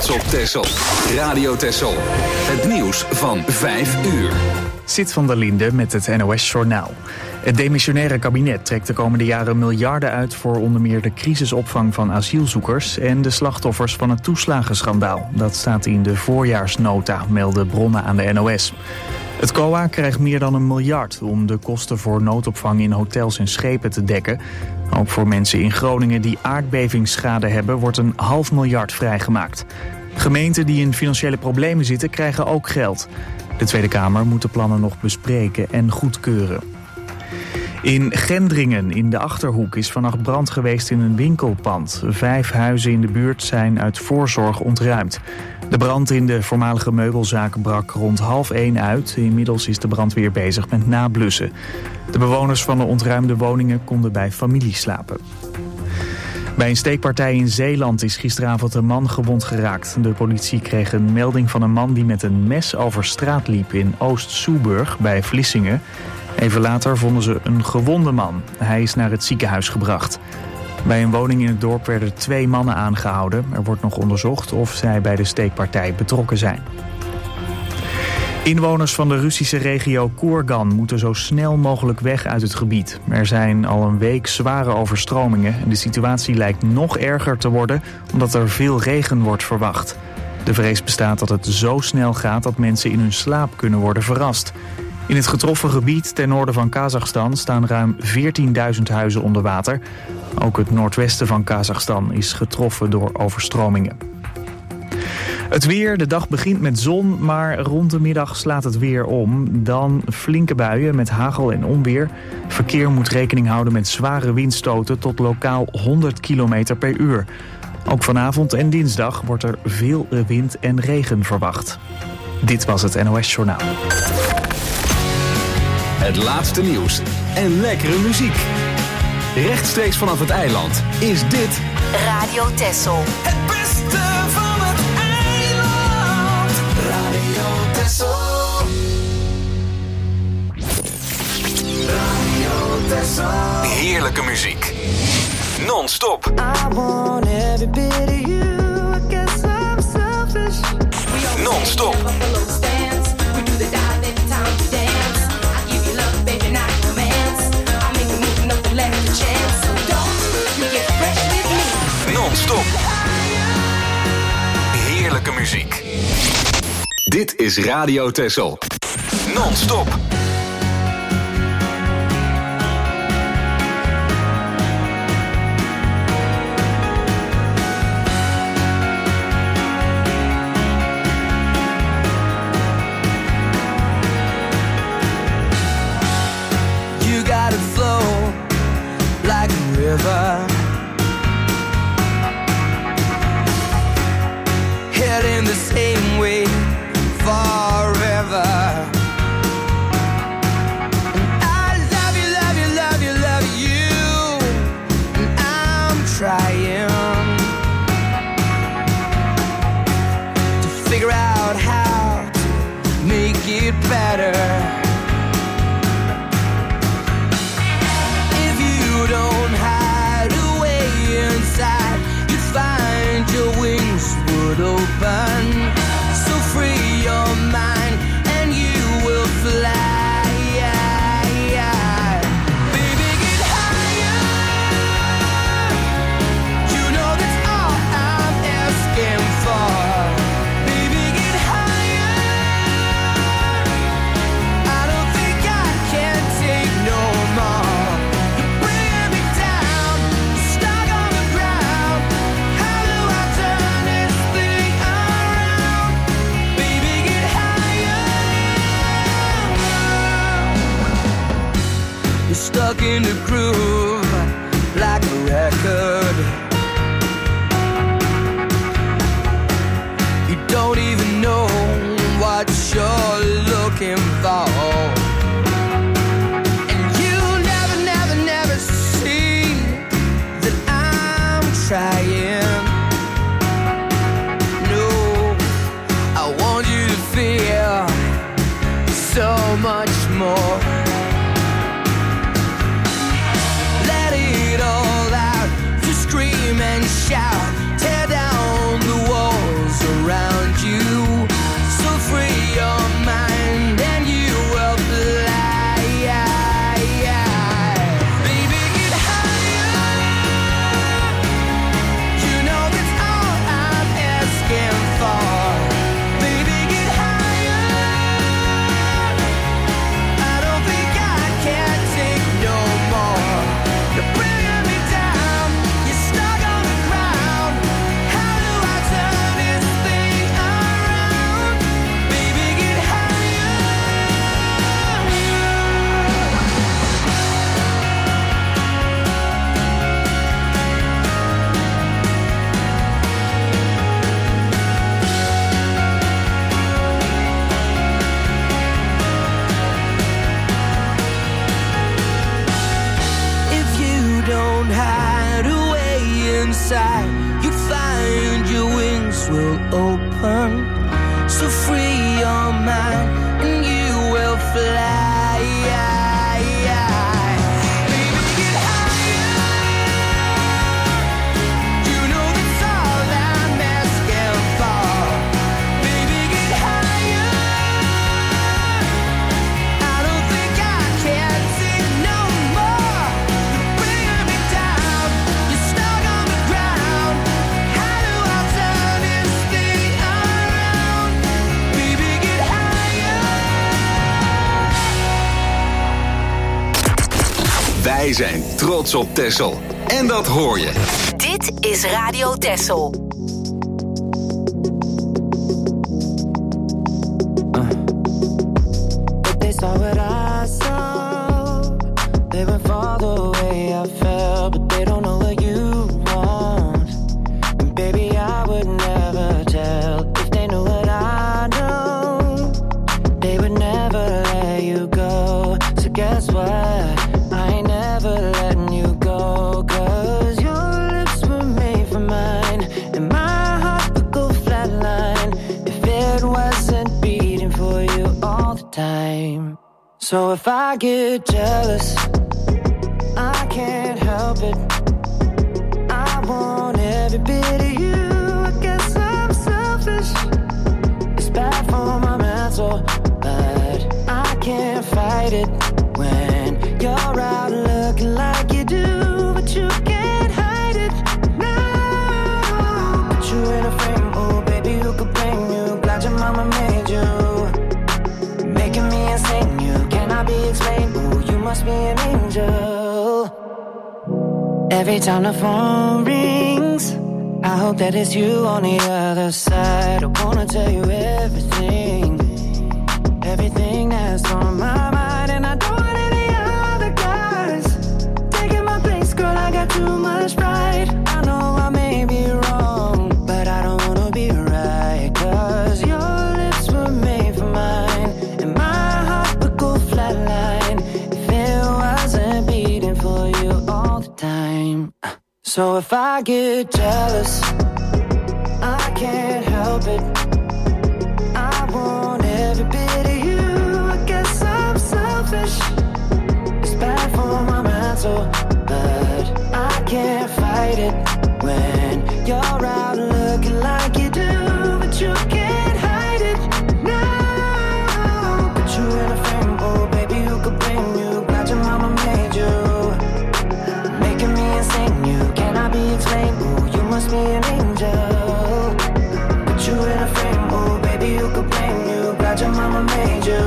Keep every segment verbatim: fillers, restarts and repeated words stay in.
trots op Texel. Radio Texel. Het nieuws van vijf uur. Zit van der Linde met het N O S-journaal. Het demissionaire kabinet trekt de komende jaren miljarden uit voor onder meer de crisisopvang van asielzoekers en de slachtoffers van het toeslagenschandaal. Dat staat in de voorjaarsnota, melden bronnen aan de N O S. Het C O A krijgt meer dan een miljard om de kosten voor noodopvang in hotels en schepen te dekken. Ook voor mensen in Groningen die aardbevingsschade hebben wordt een half miljard vrijgemaakt. Gemeenten die in financiële problemen zitten krijgen ook geld. De Tweede Kamer moet de plannen nog bespreken en goedkeuren. In Gendringen in de Achterhoek is vannacht brand geweest in een winkelpand. Vijf huizen in de buurt zijn uit voorzorg ontruimd. De brand in de voormalige meubelzaak brak rond half één uit. Inmiddels is de brandweer bezig met nablussen. De bewoners van de ontruimde woningen konden bij familie slapen. Bij een steekpartij in Zeeland is gisteravond een man gewond geraakt. De politie kreeg een melding van een man die met een mes over straat liep in Oost-Soeburg bij Vlissingen. Even later vonden ze een gewonde man. Hij is naar het ziekenhuis gebracht. Bij een woning in het dorp werden twee mannen aangehouden. Er wordt nog onderzocht of zij bij de steekpartij betrokken zijn. Inwoners van de Russische regio Kurgan moeten zo snel mogelijk weg uit het gebied. Er zijn al een week zware overstromingen en de situatie lijkt nog erger te worden omdat er veel regen wordt verwacht. De vrees bestaat dat het zo snel gaat dat mensen in hun slaap kunnen worden verrast. In het getroffen gebied ten noorden van Kazachstan staan ruim veertienduizend huizen onder water. Ook het noordwesten van Kazachstan is getroffen door overstromingen. Het weer, de dag begint met zon, maar rond de middag slaat het weer om. Dan flinke buien met hagel en onweer. Verkeer moet rekening houden met zware windstoten tot lokaal honderd kilometer per uur. Ook vanavond en dinsdag wordt er veel wind en regen verwacht. Dit was het N O S-journaal. Het laatste nieuws en lekkere muziek. Rechtstreeks vanaf het eiland is dit Radio Texel. Het beste van het eiland. Radio Texel. Radio Texel. heerlijke muziek. Non-stop. I want every bit of you. I guess I'm selfish. Non-stop. Non-stop. Heerlijke muziek. Dit is Radio Texel. Non-stop. You gotta flow like a river. Heading the same way forever. And I love you, love you, love you, love you. And I'm trying to figure out how to make it better. If you don't hide away inside, you'd find your wings would open. So free your mind and you will fly. Baby, get higher. You know that's all I'm asking for. Baby, get higher. I don't think I can take no more. You're bringing me down, stuck on the ground. How do I turn this thing around? Baby, get higher. You're stuck in the groove like a record. You don't even know what you're looking for. And you never, never, never see that I'm trying. No, I want you to feel so much more. Let it all out, to scream and shout, tear down the walls around. inside, you find your wings will open. So free your mind and you will fly. Wij zijn trots op Texel. En dat hoor je. Dit is Radio Texel. They saw what I saw. They went far the way I felt, but they don't know what you want. And baby, I would never tell if they knew what I know. They would never let you go. So guess what? I ain't never letting you go. 'Cause your lips were made for mine, and my heart would go flatline if it wasn't beating for you all the time. So if I get jealous, I can't help it. I want every bit of you. I guess I'm selfish. It's bad for my mental, but I can't fight it when you're out looking like you do, but you can't hide it. No, put you in a frame, oh baby, who could blame you? Glad your mama made you, making me insane. You cannot be explained. Oh, you must be an angel. Every time the phone rings, I hope that it's you on the other side. I wanna tell you everything, everything that's on my mind, and I don't want any other guys taking my place, girl. I got too much pride. I know I may be wrong, but I don't wanna be right. 'Cause your lips were made for mine, and my heart would go flatline if it wasn't beating for you all the time. So if I get jealous, I can't help it. I want every bit of you. I guess I'm selfish. It's bad for my mental, but I can't fight it when you're out looking like you do, but you can't hide it. No, put you in a frame, oh baby, who could blame you? Glad your mama made you, making me insane. You cannot be explained. Oh, you must be an angel. Put you in a frame, oh baby, who could blame you? Glad your mama made you,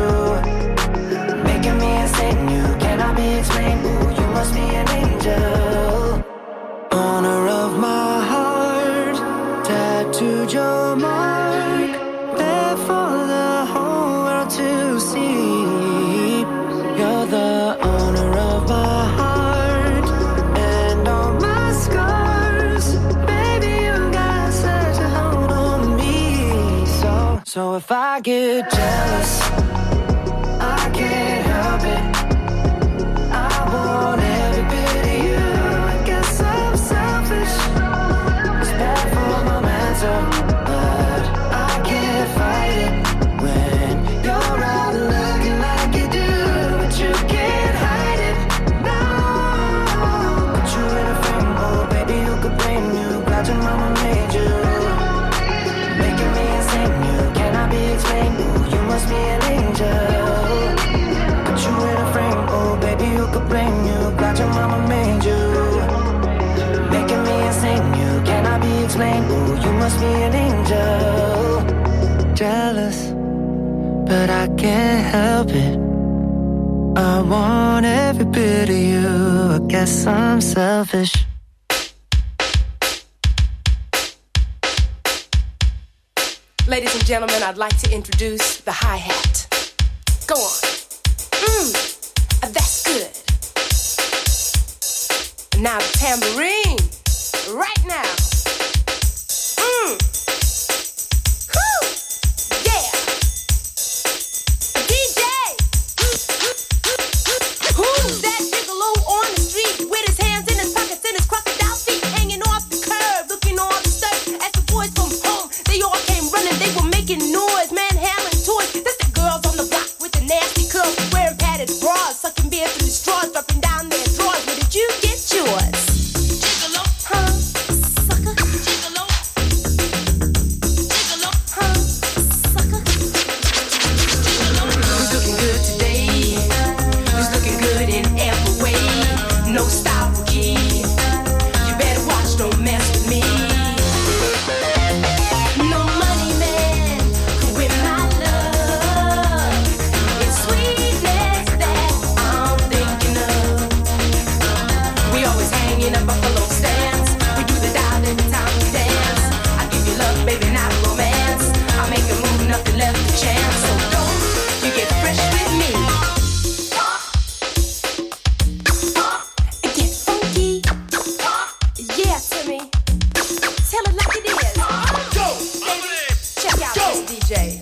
making me insane. You cannot be explained. Oh, you must be an angel. Owner of my heart, tattooed your mark, there for the whole world to see. You're the owner of my heart and all my scars. Baby, you got such a hold on me. So, so if I get jealous, I can't help it. I want every bit of you. I guess I'm selfish. It's bad for my mental, but I can't fight it when you're out looking like you do, but you can't hide it. No, put you in a frame, oh baby, who could blame you? Glad your mama made you, making me insane. You cannot be explained. Oh, you must be an angel. Put you in a frame, oh baby, who could blame you? Glad your mama made you, making me insane. You cannot be explained. Oh, you must be an angel. Jealous, but I can't help it. I want every bit of you. I guess I'm selfish. Ladies and gentlemen, I'd like to introduce the hi-hat. Go on. Mmm, that's good. And now the tambourine. Right now. Mmm. Whew. Yeah. D J. Who's that gigolo on the street with his hands in his pockets and his crocodile feet hanging off the curb? J.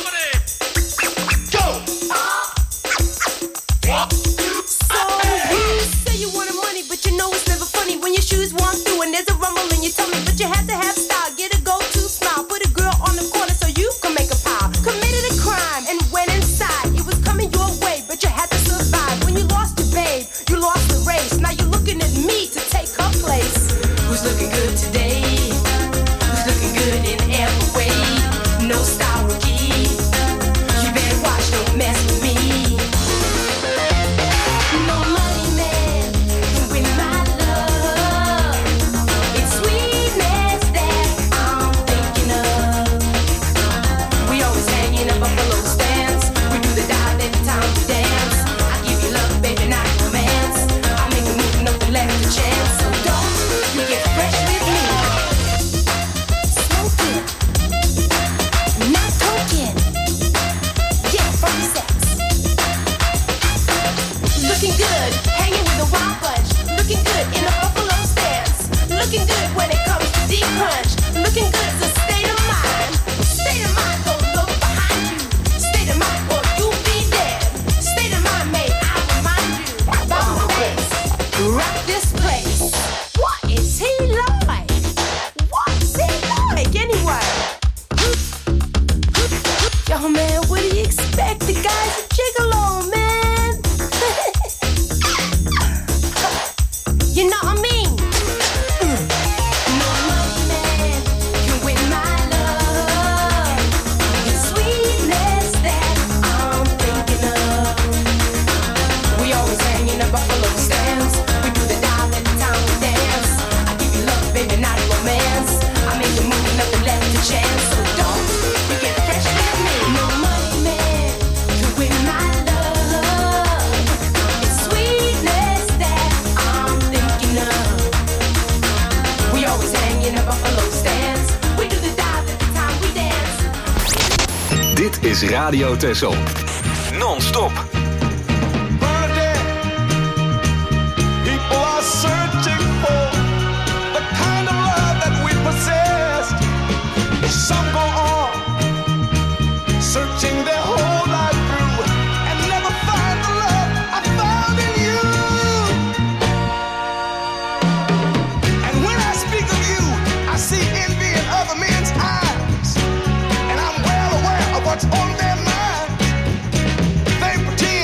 is Radio Texel. Non-stop. People are searching for the kind of love that we possessed. Some go on searching their whole life through and never find the love I found in you. And when I speak of you, I see envy in other men's eyes, and I'm well aware of what's on their mind. They pretend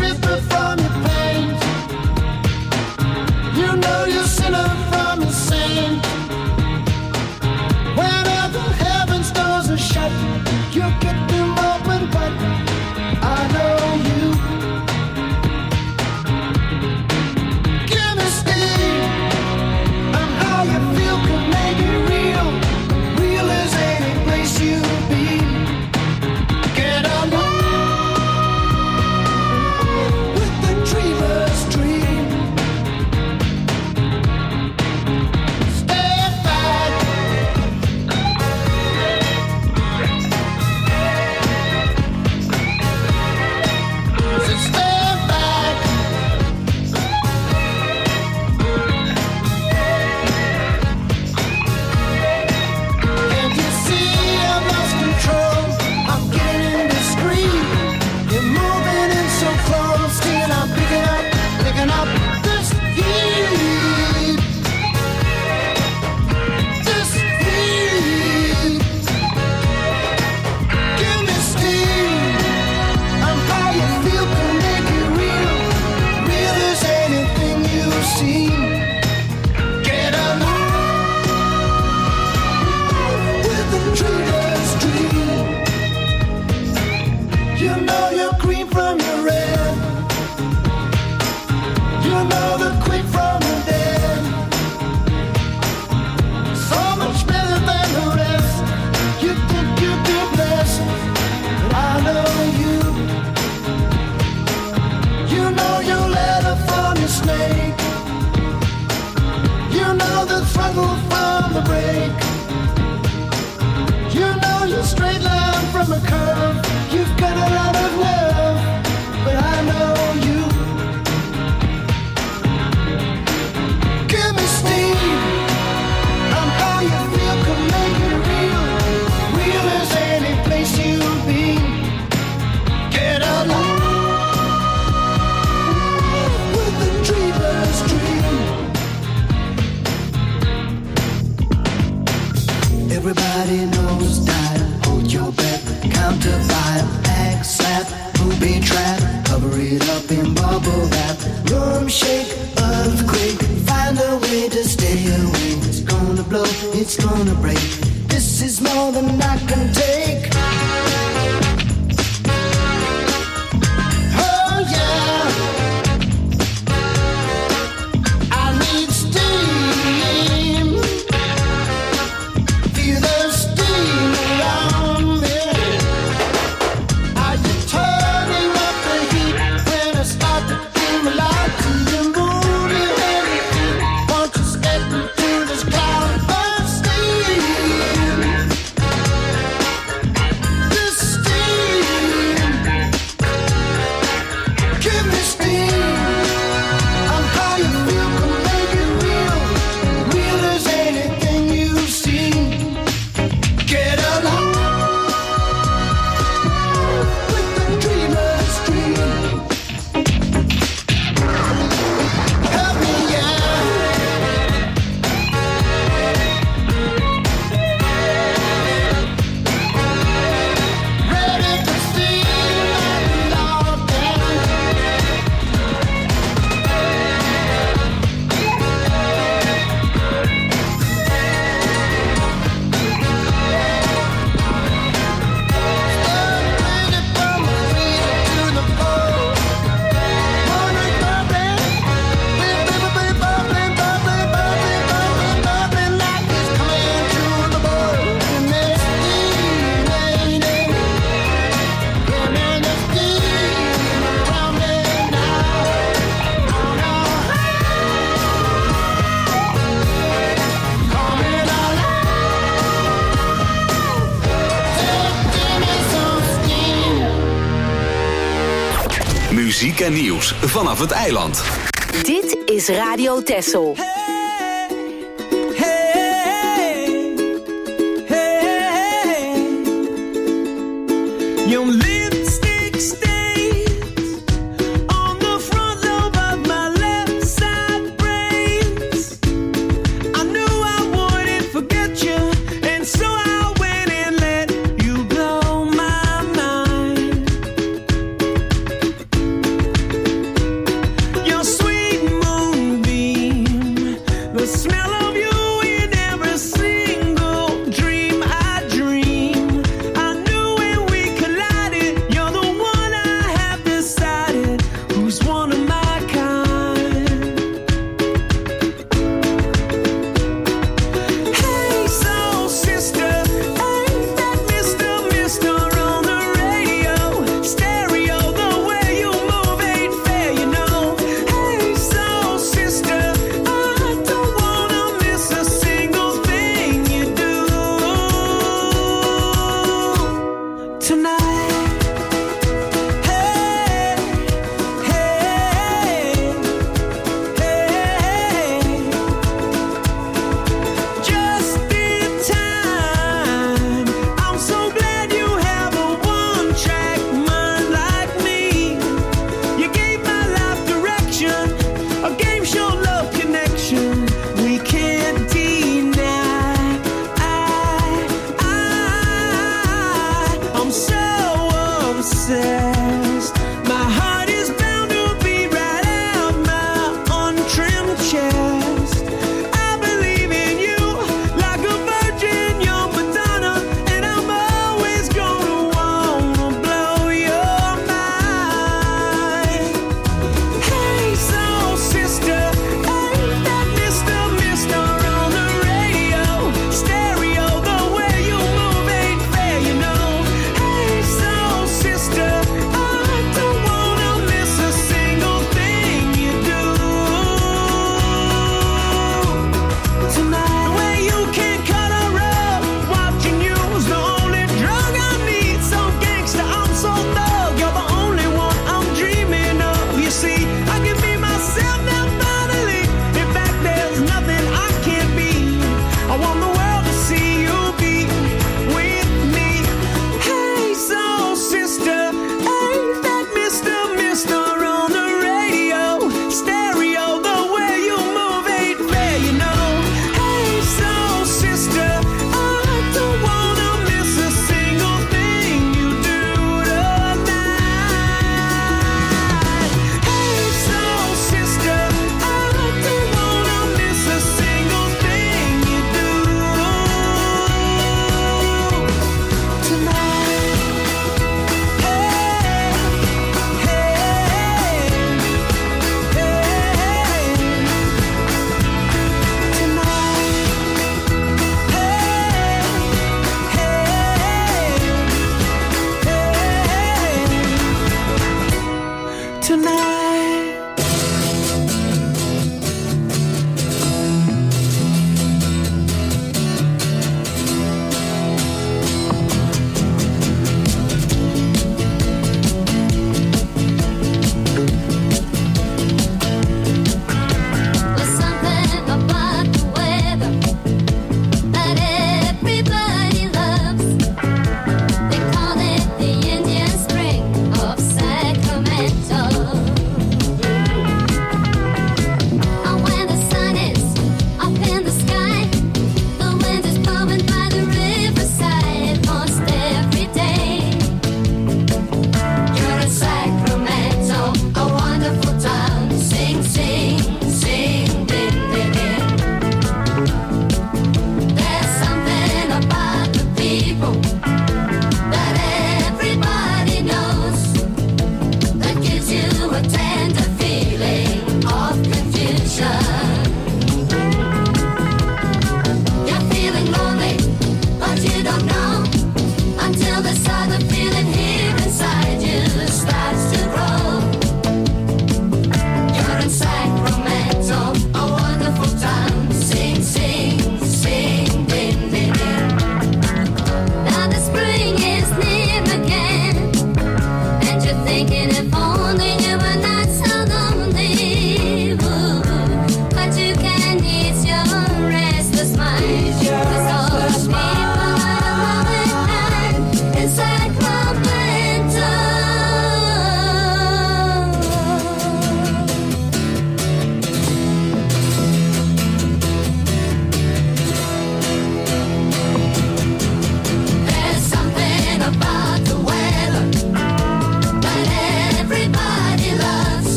stripper from your pain. You know you're sinner from your sin. Whenever heaven's doors are shut, you get them open, but I know you. Give me steam, and how you feel can make it real. Real as any place you'll be. Get along with the dreamer's dream. Stand back. So stand back. Can't you see I've lost control? I'm getting indiscreet. You're moving in so close, till I'm picking up, picking up this heat. This heat. Give me steam. I'm how you feel can make it real. Real as anything you've seen. Get along with the dreamer's dream. You know you're green from your red. You know the quick from the dead. So much better than the rest. You think you've been blessed, but I know you. You know your letter from your snake. You know the throttle from the brake. You know your straight line from a curve. You've got a lot of love, but I know you. Give me steam. I'm how you feel can make it real. Real as any place you'll be. Get along with the dreamer's dream. Everybody knows style. Hold your breath, count to five. Act slap, booby trap. Cover it up in bubble wrap. Room shake, earthquake. Find a way to stay away. It's gonna blow, it's gonna break. This is more than I can take. Oh yeah. I need steam. Feel the steam around me. Are you turning up the heat when I start to feel alive? Do you move your heavy feet? Won't you step into this cloud of steam? This steam. Give me steam. I'm how you feel can make it real. Real as anything you've seen. Get along with the dreamer's dream. Help me out. Ready to see my love down. Ready from the cradle to the pole. Wondering bubbling, bubbling, bubbling, bubbling, bubbling, bubbling, bubbling like it's coming to the bowl. And there's steam, lady. Give me the steam around me now. Oh no. Coming alive. Give me some steam. Muziek en nieuws vanaf het eiland. Dit is Radio Texel. Your lipstick stains on the front lobe of my left side brains. I knew I wouldn't forget you, and so I went and let you blow my mind.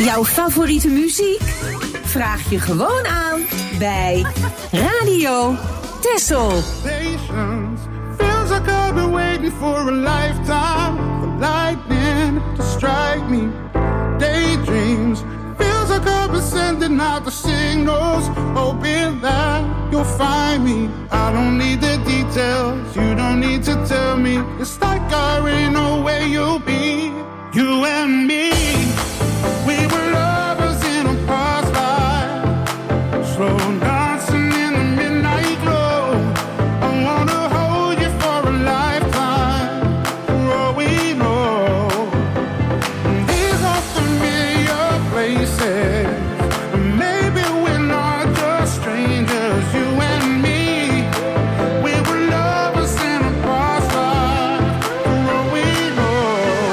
Jouw favoriete muziek? Vraag je gewoon aan bij Radio Tessel. Patience feels like I've been waiting for a lifetime for lightning to strike me. Daydreams feels like I've been sending out the signals, hoping that you'll find me. I don't need the details, you don't need to tell me. It's like I already know where you'll be. You and me, we were lovers in a past life, slow dancing in the midnight glow. I wanna hold you for a lifetime, for all we know. These are familiar places, maybe we're not just strangers. You and me, we were lovers in a past life, for all we know.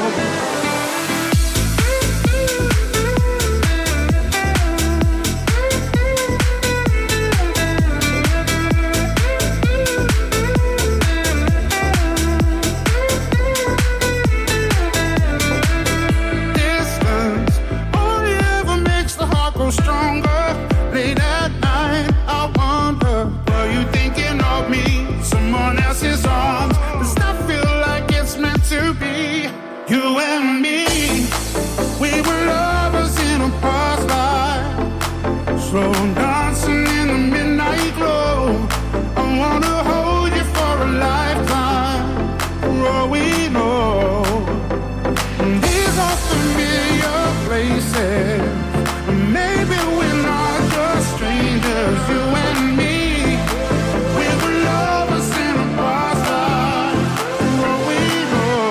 Distance only ever makes the heart grow stronger. Late at night, I wonder, were you thinking of me? Someone else's arms. Does that feel like it's meant to be? You and me, we were lovers in a past life, slow dancing in the midnight glow. I wanna hold you for a lifetime, for all we know. These are familiar places, maybe we're not just strangers. You and me, we were lovers in a past life, for all we know.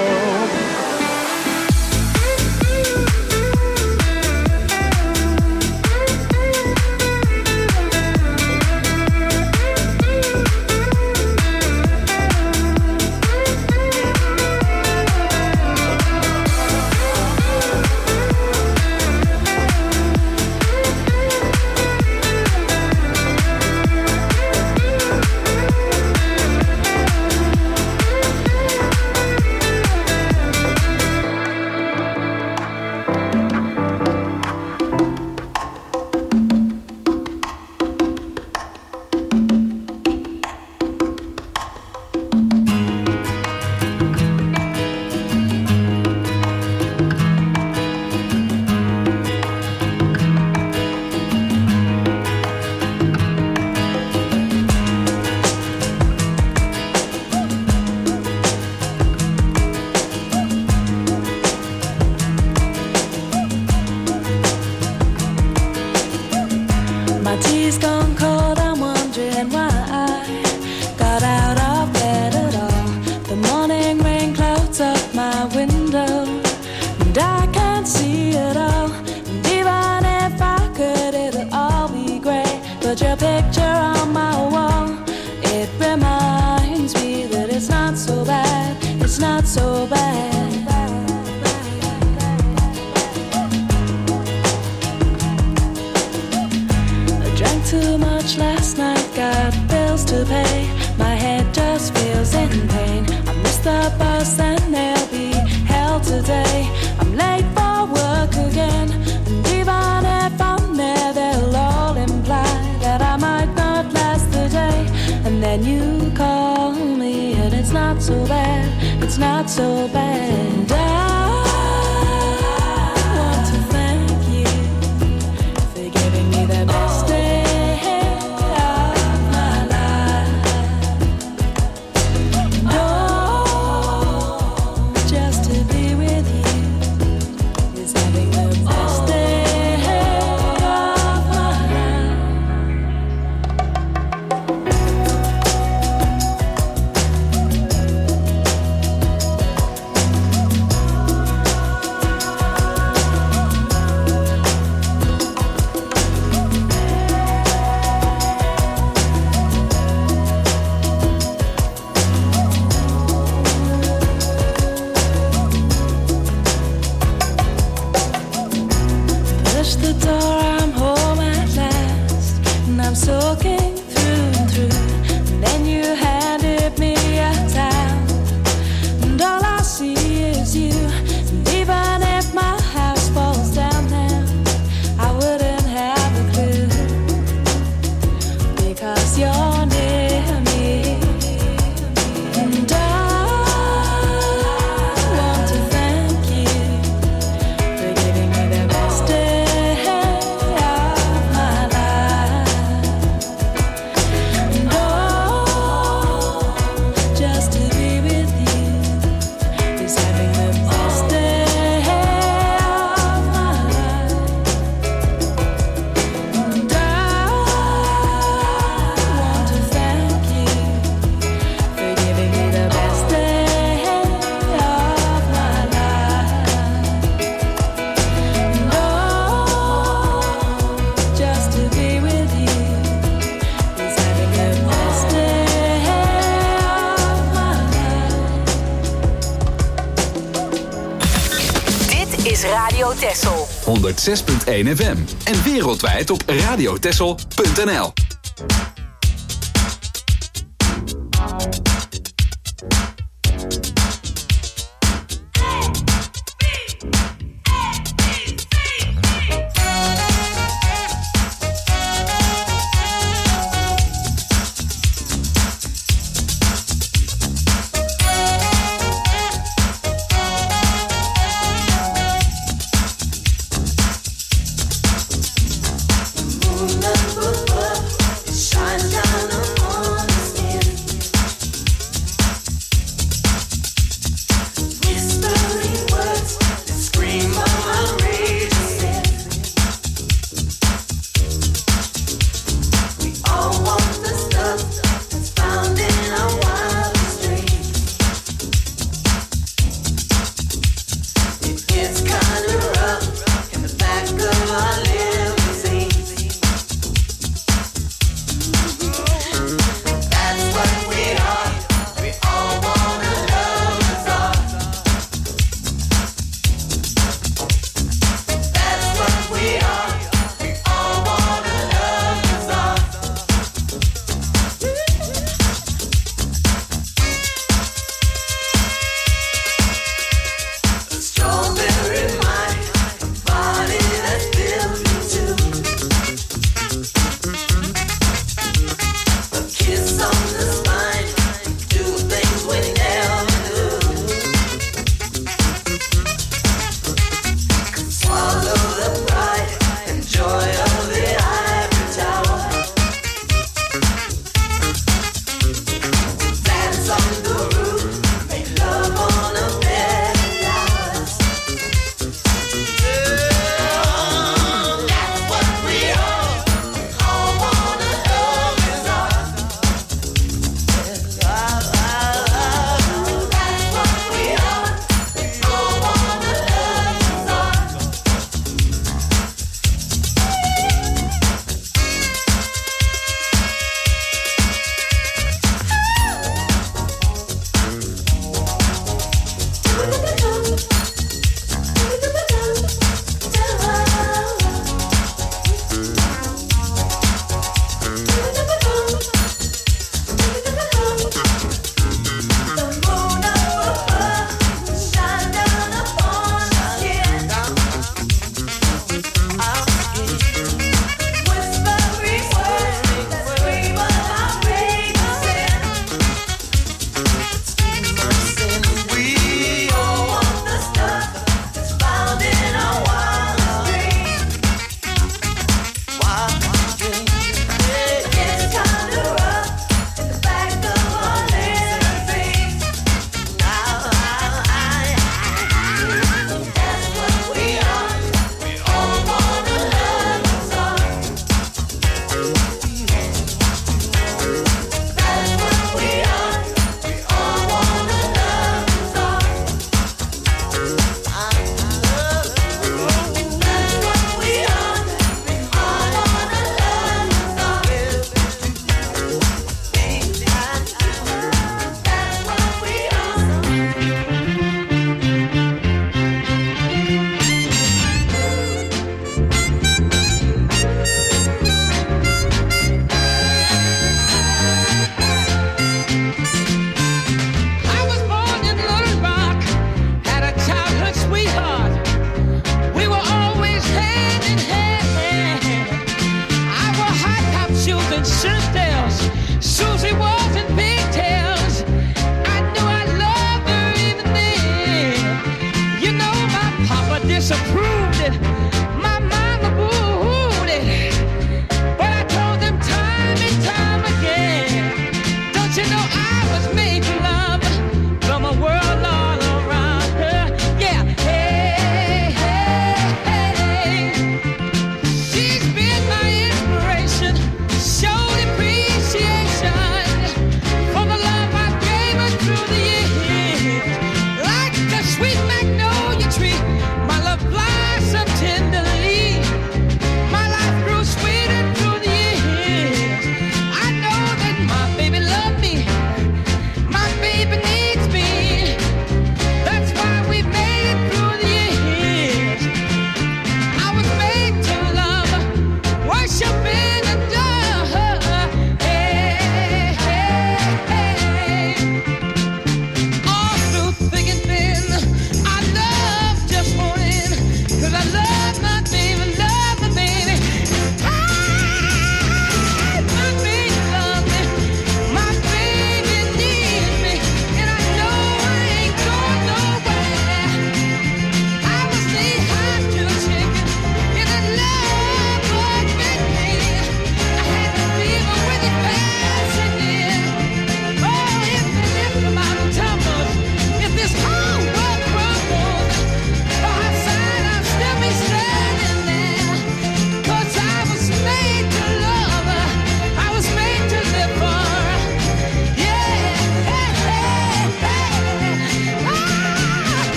My tea's gone cold, I'm wondering why I got out of bed at all. The morning rain clouds up my window, and I can't see it all. And even if I could, it'll all be grey. But your picture on my wall, it reminds me that it's not so bad, it's not so bad. Drank too much last night, got bills to pay. My head just feels in pain. I missed the bus and there'll be hell today. I'm late for work again, and even if I'm there, they'll all imply that I might not last the day. And then you call me, and it's not so bad, it's not so bad. I want to thank you for giving me the best day. is Radio Texel. honderd zes punt één F M. En wereldwijd op radiotexel punt n l. Shine.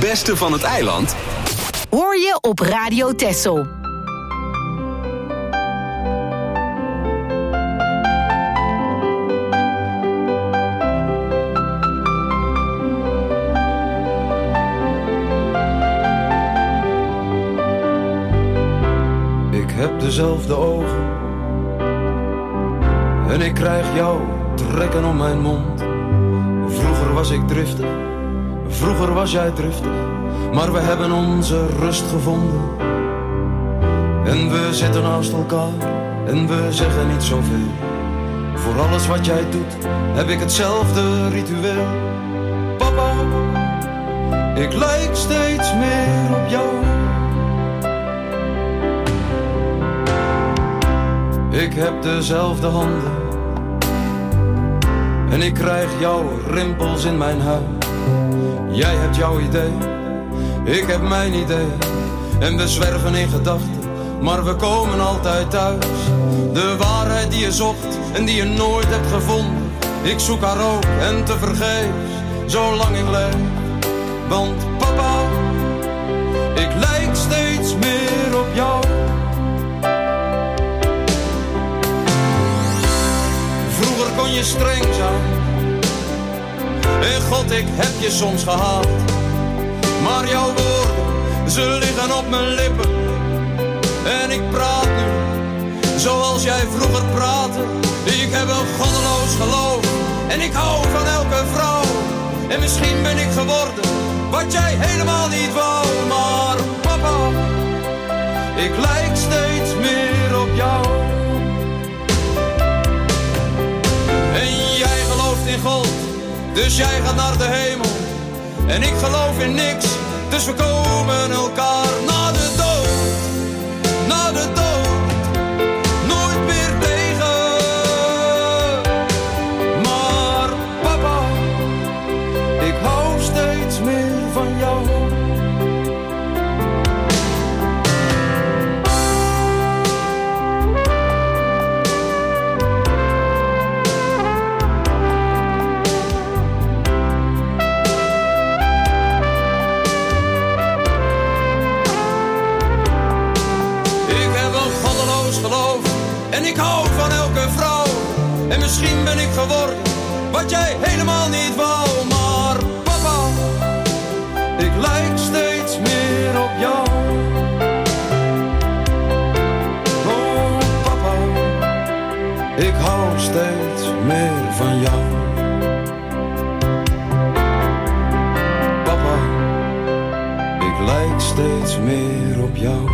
beste van het eiland Hoor je op Radio Texel. Ik heb dezelfde ogen en ik krijg jou trekken om mijn mond. Vroeger was ik driftig, vroeger was jij driftig, maar we hebben onze rust gevonden. En we zitten naast elkaar en we zeggen niet zoveel. Voor alles wat jij doet heb ik hetzelfde ritueel. Papa, ik lijk steeds meer op jou. Ik heb dezelfde handen en ik krijg jouw rimpels in mijn huid. Jij hebt jouw idee, ik heb mijn idee. En we zwerven in gedachten, maar we komen altijd thuis. De waarheid die je zocht en die je nooit hebt gevonden. Ik zoek haar ook en tevergeefs, zolang ik leef. Want papa, ik lijk steeds meer op jou. Vroeger kon je streng zijn en God, ik heb je soms gehaat. Maar jouw woorden, ze liggen op mijn lippen. En ik praat nu, zoals jij vroeger praatte. Ik heb een goddeloos geloof en ik hou van elke vrouw. En misschien ben ik geworden wat jij helemaal niet wou. Maar papa, ik lijk steeds meer op jou. En jij gelooft in God, dus jij gaat naar de hemel. En ik geloof in niks, dus we komen elkaar na de dood. Na de dood, nooit meer tegen. Maar papa, ik hou steeds meer van jou. En ik hou van elke vrouw. En misschien ben ik geworden wat jij helemaal niet wou. Maar papa, ik lijk steeds meer op jou. Oh papa, ik hou steeds meer van jou. Papa, ik lijk steeds meer op jou.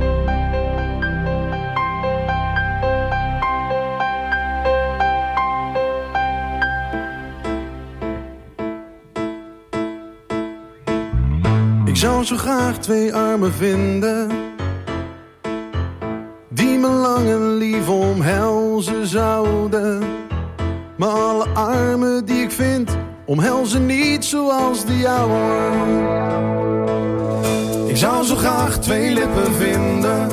Ik zou zo graag twee armen vinden die me lang en lief omhelzen zouden. Maar alle armen die ik vind omhelzen niet zoals de jouwe. Ik zou zo graag twee lippen vinden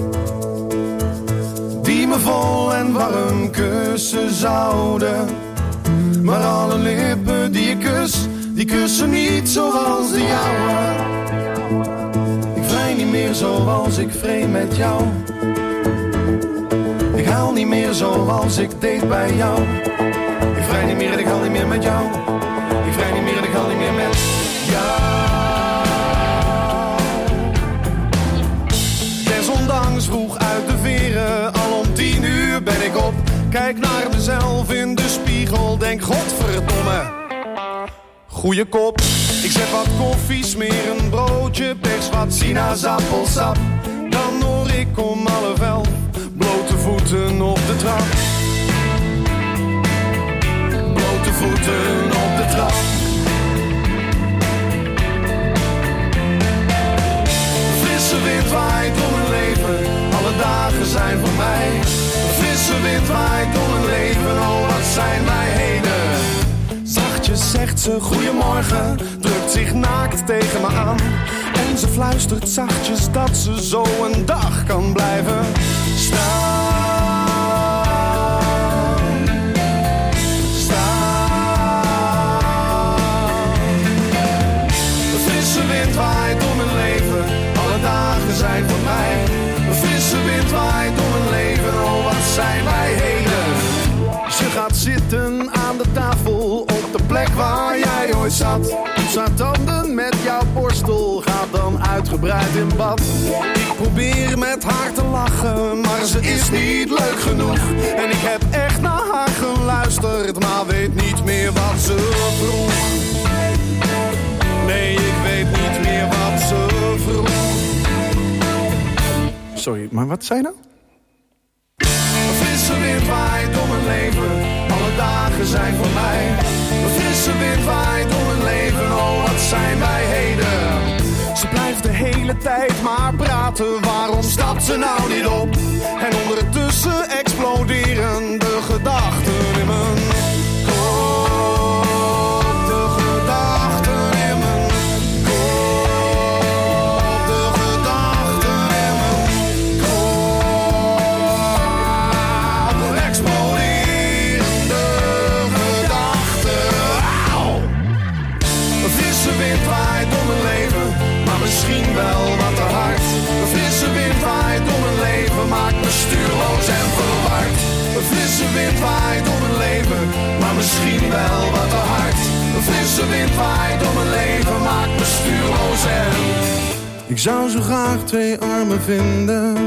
die me vol en warm kussen zouden. Maar alle lippen die ik kus, die kussen niet zoals de jouwe. Ik vrij niet meer zoals ik vreemd met jou. Ik huil niet meer zoals ik deed bij jou. Ik vrij niet meer en ik huil niet meer met jou. Ik vrij niet meer en ik huil niet meer met jou. Desondanks vroeg uit de veren, al om tien uur ben ik op. Kijk naar mezelf in de spiegel, denk godverdomme. Goeie kop, ik zet wat koffie, smeer een broodje, pers wat sinaasappelsap. Dan hoor ik om half elf, blote voeten op de trap. Blote voeten op de trap. Frisse wind waait door mijn leven, alle dagen zijn voor mij. Frisse wind waait door mijn leven, oh wat zijn wij heden. Zachtjes zegt ze goeiemorgen, drukt zich naakt tegen me aan. En ze fluistert zachtjes dat ze zo een dag kan blijven staan. Staan. De frisse wind zat. Poes haar tanden met jouw borstel, gaat dan uitgebreid in bad. Ik probeer met haar te lachen, maar ze is niet leuk genoeg. En ik heb echt naar haar geluisterd, maar weet niet meer wat ze vroeg. Nee, ik weet niet meer wat ze vroeg. Sorry, maar wat zei je nou? Een frisse wind waait door mijn leven, alle dagen zijn voor mij. Een frisse wind waait door mijn leven, oh wat zijn wij heden. Ze blijft de hele tijd maar praten, waarom stapt ze nou niet op? En ondertussen exploderen de gedachten in mijn kop. De gedachten in mijn kop. De gedachten in mijn kop. Exploderende gedachten. Auw! Een frisse wind waait door mijn leven, maar misschien wel wat te hard. Een frisse wind waait door mijn leven, maakt me stuurloos en verward. Een frisse wind waait door mijn leven, maar misschien wel wat te hard. Een frisse wind waait door mijn leven, maakt me stuurloos en... Ik zou zo graag twee armen vinden,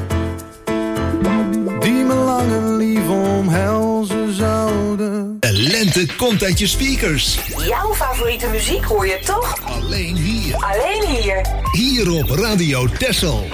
die me lang en lief omhelzen zouden. De lente komt uit je speakers. Jouw favoriete muziek hoor je toch? Alleen hier. Alleen hier. Hier op Radio Texel.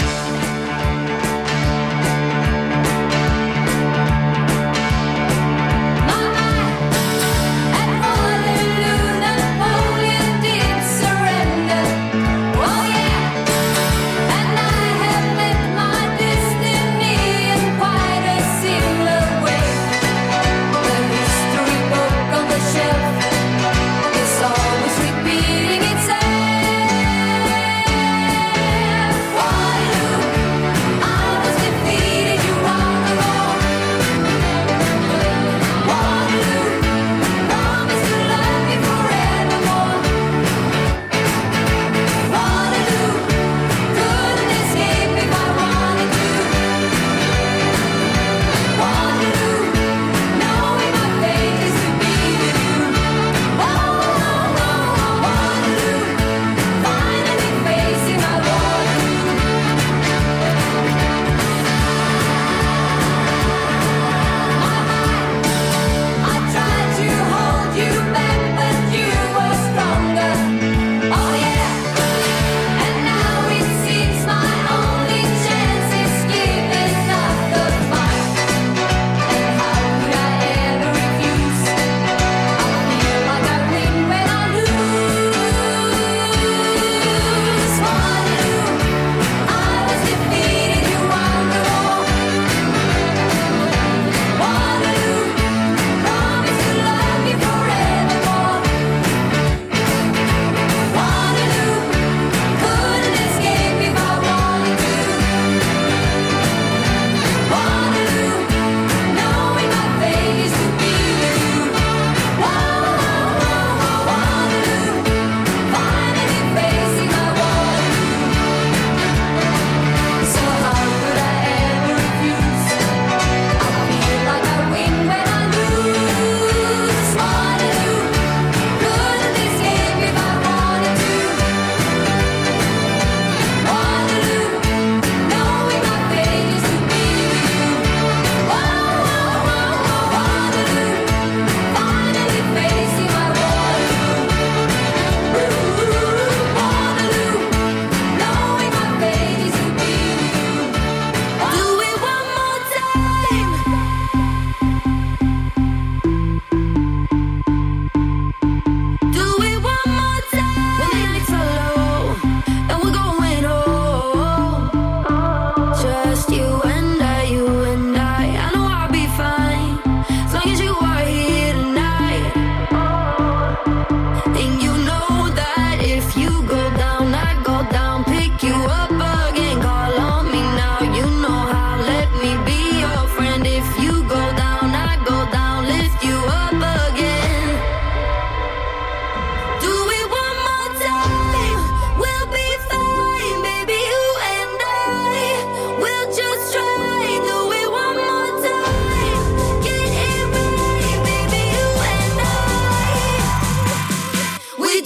We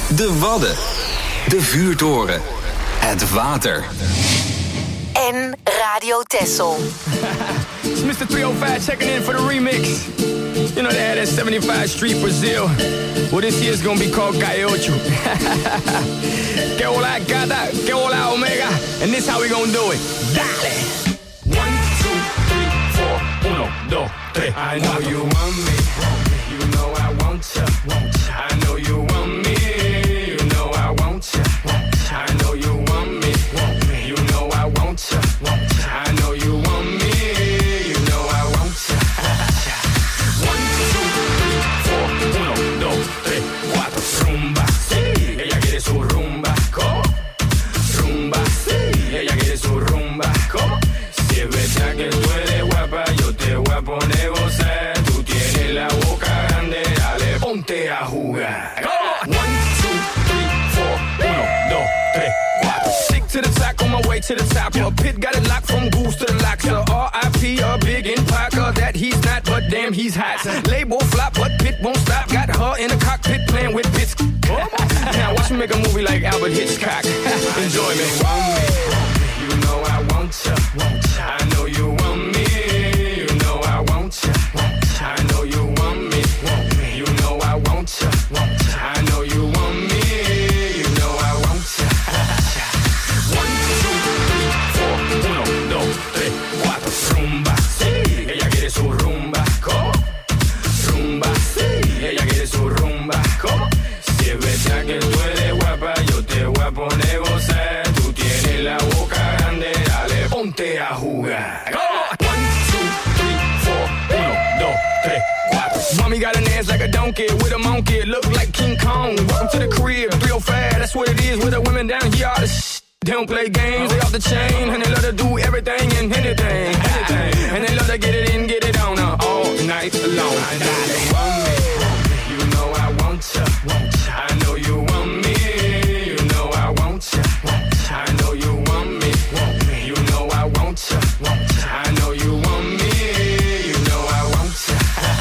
De Wadden. De vuurtoren. Het water. En Radio Texel. It's Mister three oh five checking in for the remix. You know they had that seventy-five Street Brazil. Well, this year's gonna be called Gaiocho. Que hola gata, que hola omega. And this how we gonna do it. Dale! One, two, three, four, uno, dos, tres. I know you want me. You know I want ya. I know you want me. You know I want ya. I know you want me. You know I want ya. I know you want me. You know I want ya. One, two, three, four, uno, dos, tres, cuatro. Rumba, sí, ella quiere su rumba. ¿Cómo? Rumba, sí, ella quiere su rumba. ¿Cómo? Si es verdad que tú eres guapa, yo te voy a poner gozar. Tú tienes la boca grande, dale, ponte a jugar. One, two, three, four, uno, dos, tres, cuatro. Stick to the top, on my way to the top. A pit got it locked from goose to the lock. So R I P a big in Parker that he's not, but damn he's hot. Label flop, but Pit won't stop. Got her in the cockpit playing with bits. Now watch me make a movie like Albert Hitchcock. Enjoy me. You know I want ya. I know you want me. You know I want ya. I know you want me. You know I want ya. I know you want me. You know I want ya. One, two, three, four, uno, dos, tres, cuatro. Rumba, sí, ella quiere su rumba. ¿Cómo? Rumba, sí, ella quiere su rumba. ¿Cómo? Si es verdad que tú eres guapa, yo te voy a poner gozar. Tú tienes la boca grande, dale, ponte a jugar. One, two, three, four, uno, dos, tres, cuatro. Mommy got an ass like a donkey with a monkey. Look like King Kong. Welcome to the crib, three oh five, that's what it is. With the women down here, all the sh- they don't play games, they off the chain. And they love to do everything and anything, anything. And they love to get it in, get it on uh, all night long. I know you want me, you know I want ya. I know you want me, you know I want ya. I know you want me, you know I want ya. I know you want me, you know I want ya.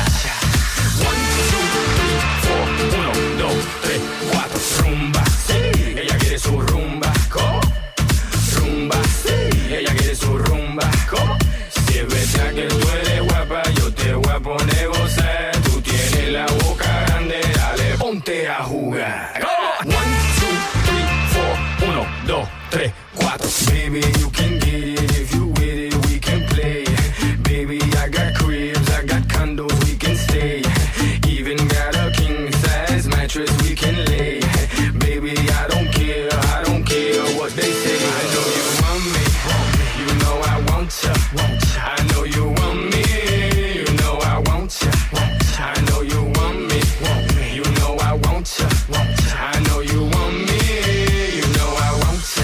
One, two, three, four, uno, dos, tres, cuatro. Rumba, sí, ella quiere su rumba. ¿Cómo? Rumba, sí, ella quiere su rumba. ¿Cómo? Si es verdad que tú eres guapa, yo te voy a poner gozar. Tú tienes la boca grande, dale, ponte a jugar. One, two, three, four, uno, dos, tres, cuatro. Baby, you can get it if you with it, we can play. Baby, I got cribs, I got condos, we can stay. Even got a king size mattress we can lay. Baby, I don't care, I don't care what they say. I know you want me, you know I want ya. I know you want me, you know I want ya. I know you want me, you know I want ya. I know you want me, you know I want ya.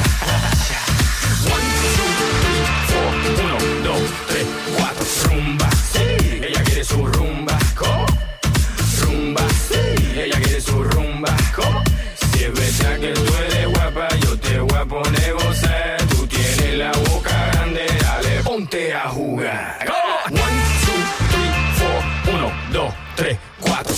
One, two, three, four, uno, dos, tres, cuatro. Rumba, sí, ella quiere su rumba. ¿Cómo? Rumba, sí, ella quiere su rumba. ¿Cómo? Si es verdad que tú eres guapa, yo te voy a poner gozar. Tú tienes la boca grande, dale, ponte a jugar. One, two, three, four, uno, dos, tres, cuatro.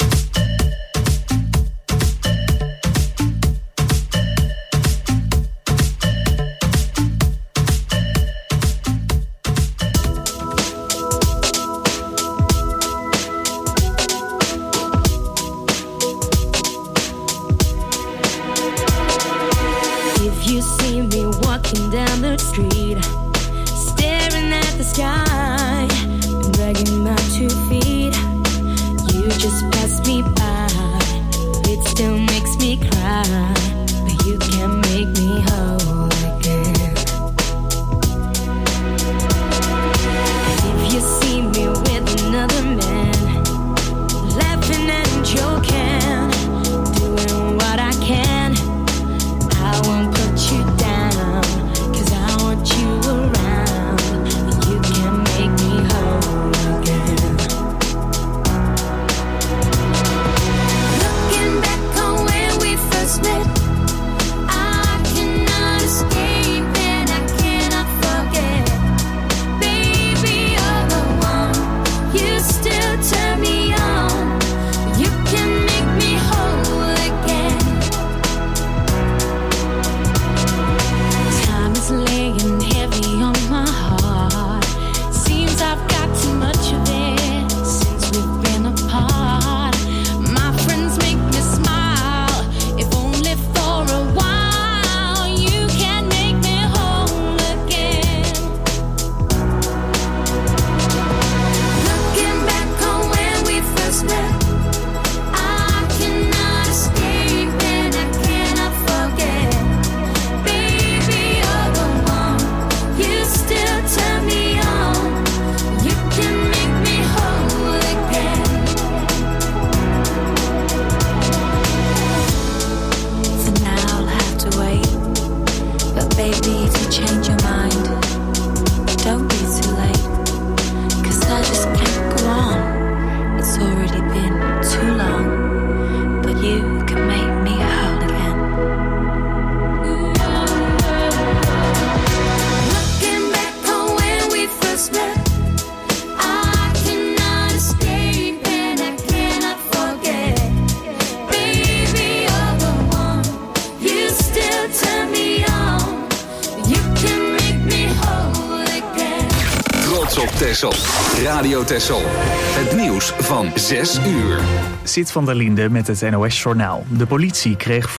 If you see me walking down the street, staring at the sky, dragging my two feet, you just pass me by. It still makes me cry, but you can make me whole again. If you see me with another man, laughing and joking, doing what I can, I won't put you down, 'cause I want you around. You can make to change your mind. Don't be too late, 'cause I just can't go on. It's already been too long, but you can make me whole again. Looking back on when we first met, I cannot escape and I cannot forget. Baby, you're the one. You still turn me on. You can make me whole again. Trots op Texel. Radio Texel. Het nieuws van zes uur. Zit van der Linde met het N O S Journaal. De politie kreeg